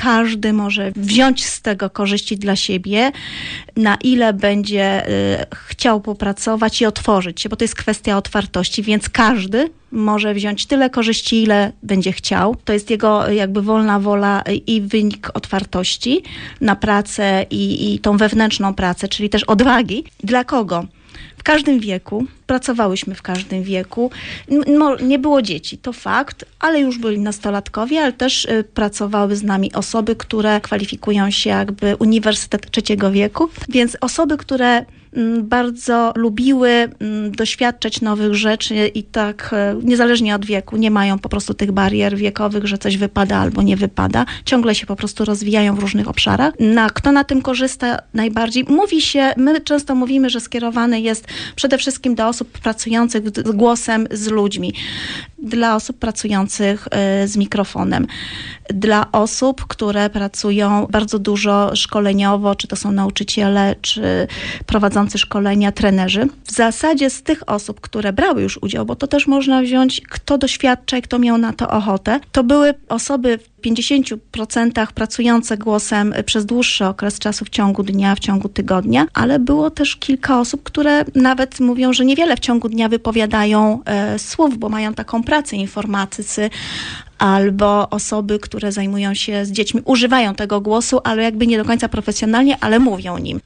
każdy może wziąć z tego korzyści dla siebie, na ile będzie chciał popracować i otworzyć się, bo to jest kwestia otwartości, więc każdy może wziąć tyle korzyści, ile będzie chciał. To jest jego jakby wolna wola i wynik otwartości na pracę i tą wewnętrzną pracę, czyli też odwagi. Dla kogo? W każdym wieku, pracowałyśmy w każdym wieku. Nie było dzieci, to fakt, ale już byli nastolatkowie, ale też pracowały z nami osoby, które kwalifikują się jakby Uniwersytet Trzeciego Wieku, więc osoby, które bardzo lubiły doświadczać nowych rzeczy i tak niezależnie od wieku, nie mają po prostu tych barier wiekowych, że coś wypada albo nie wypada. Ciągle się po prostu rozwijają w różnych obszarach. Kto na tym korzysta najbardziej? My często mówimy, że skierowany jest przede wszystkim do osób pracujących głosem z ludźmi, dla osób pracujących z mikrofonem, dla osób, które pracują bardzo dużo szkoleniowo, czy to są nauczyciele, czy prowadzący szkolenia, trenerzy. W zasadzie z tych osób, które brały już udział, bo to też można wziąć, kto doświadcza i kto miał na to ochotę, to były osoby w 50% pracujące głosem przez dłuższy okres czasu w ciągu dnia, w ciągu tygodnia, ale było też kilka osób, które nawet mówią, że niewiele w ciągu dnia wypowiadają słów, bo mają taką pracę, informatycy, albo osoby, które zajmują się z dziećmi, używają tego głosu, ale jakby nie do końca profesjonalnie, ale mówią nim.